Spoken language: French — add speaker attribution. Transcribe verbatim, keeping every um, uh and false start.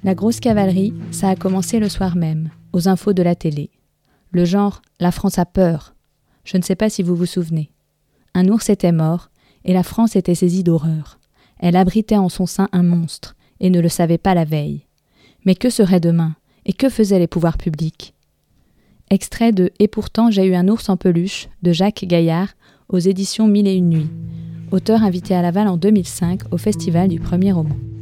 Speaker 1: La grosse cavalerie, ça a commencé le soir même, aux infos de la télé. Le genre « La France a peur ». Je ne sais pas si vous vous souvenez. Un ours était mort, et la France était saisie d'horreur. Elle abritait en son sein un monstre, et ne le savait pas la veille. Mais que serait demain? Et que faisaient les pouvoirs publics? Extrait de « Et pourtant j'ai eu un ours en peluche » de Jacques Gaillard aux éditions Mille et une nuits. Auteur invité à Laval en deux mille cinq au Festival du Premier Roman.